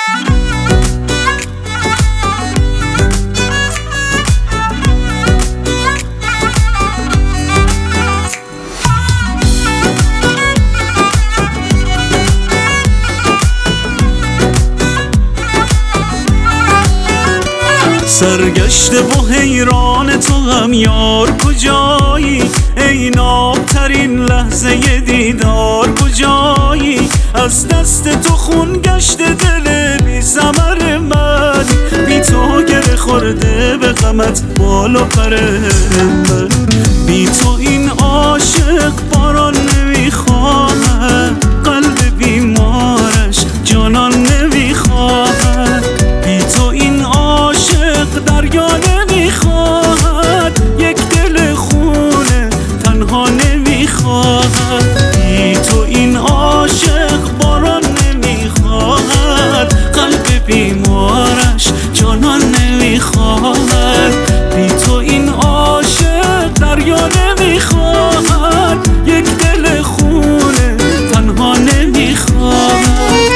سرگشته و حیران تو هم یار کجایی؟ ای نابترین لحظه دیدار کجایی؟ از دست تو خون گشته دل بی ثمر من، بی تو گره خورده به غمت بال و پر من. بی تو این عاشق باران نمیخواهد، قلب بیمارش جانان نمیخواهد. بی تو این عاشق دریا نمیخواهد، یک دل خونه تنها نمیخواهد. بی تو این عاشق باران نمیخواهد، قلب بیمارش جانان نمیخواهد. بی تو این عاشق دریا نمیخواهد، یک دل خونه تنها نمیخواهد.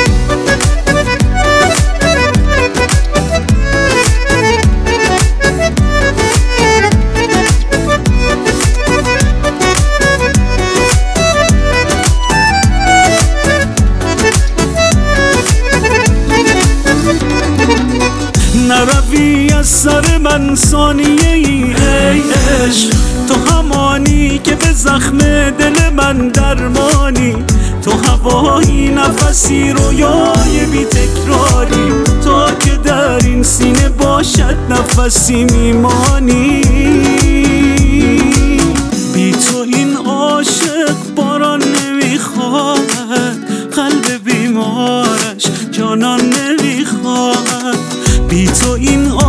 نروی از سر من ثانیه ای عشق، تو همانی که به زخم دل من درمانی. تو هوایی نفسی رویای بی تکراری، تا که در این سینه باشد نفسی میمانی. بی تو این عاشق باران نمیخواهد، قلب بیمارش جانان نمیخواهد. بی تو این